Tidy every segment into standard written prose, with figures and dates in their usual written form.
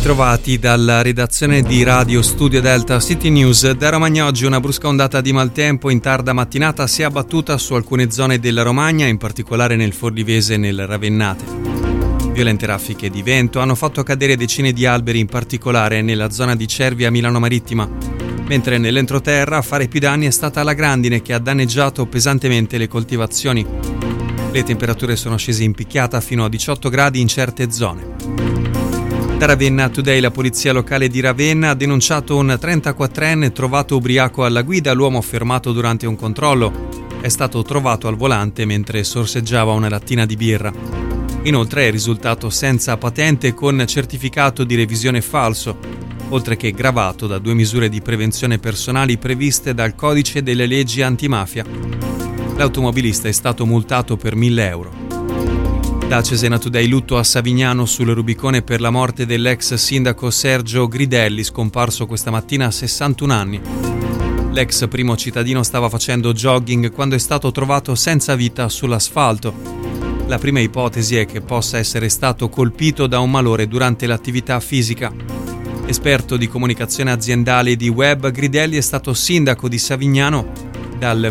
Bentrovati dalla redazione di Radio Studio Delta City News. Da Romagna oggi una brusca ondata di maltempo in tarda mattinata si è abbattuta su alcune zone della Romagna, in particolare nel Forlivese e nel Ravennate. Violente raffiche di vento hanno fatto cadere decine di alberi, in particolare nella zona di Cervia Milano Marittima, mentre nell'entroterra a fare più danni è stata la grandine che ha danneggiato pesantemente le coltivazioni. Le temperature sono scese in picchiata fino a 18 gradi in certe zone. Da Ravenna Today la polizia locale di Ravenna ha denunciato un 34enne trovato ubriaco alla guida. L'uomo fermato durante un controllo è stato trovato al volante mentre sorseggiava una lattina di birra. Inoltre è risultato senza patente con certificato di revisione falso, oltre che gravato da 2 misure di prevenzione personali previste dal codice delle leggi antimafia. L'automobilista è stato multato per 1.000 euro. Da Cesena Today lutto a Savignano sul Rubicone per la morte dell'ex sindaco Sergio Gridelli, scomparso questa mattina a 61 anni. L'ex primo cittadino stava facendo jogging quando è stato trovato senza vita sull'asfalto. La prima ipotesi è che possa essere stato colpito da un malore durante l'attività fisica. Esperto di comunicazione aziendale e di web, Gridelli è stato sindaco di Savignano dal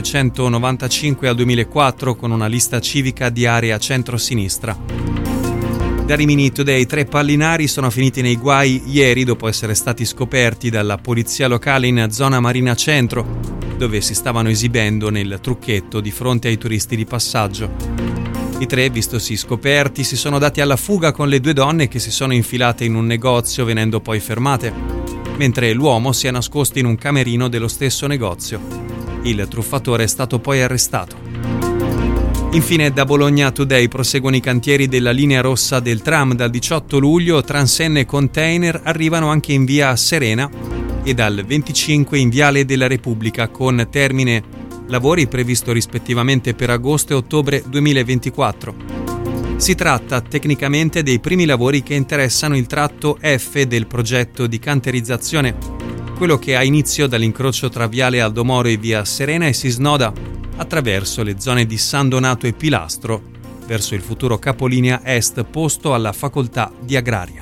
1995 al 2004 con una lista civica di area centro-sinistra. Da Rimini Today 3 pallinari sono finiti nei guai ieri dopo essere stati scoperti dalla polizia locale in zona Marina Centro, dove si stavano esibendo nel trucchetto di fronte ai turisti di passaggio. I 3, vistosi scoperti, si sono dati alla fuga con le 2 donne che si sono infilate in un negozio venendo poi fermate, mentre l'uomo si è nascosto in un camerino dello stesso negozio. Il truffatore è stato poi arrestato. Infine da Bologna Today proseguono i cantieri della linea rossa del tram. Dal 18 luglio transenne e container arrivano anche in via Serena e dal 25 in viale della Repubblica, con termine lavori previsto rispettivamente per agosto e ottobre 2024. Si tratta tecnicamente dei primi lavori che interessano il tratto F del progetto di canterizzazione, quello che ha inizio dall'incrocio tra viale Aldomoro e via Serena e si snoda attraverso le zone di San Donato e Pilastro verso il futuro capolinea est posto alla facoltà di Agraria.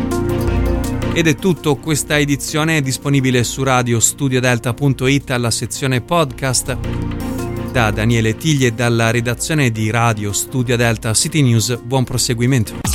Ed è tutto, questa edizione è disponibile su radiostudiodelta.it alla sezione podcast. Da Daniele Tiglie dalla redazione di Radio Studio Delta City News, buon proseguimento.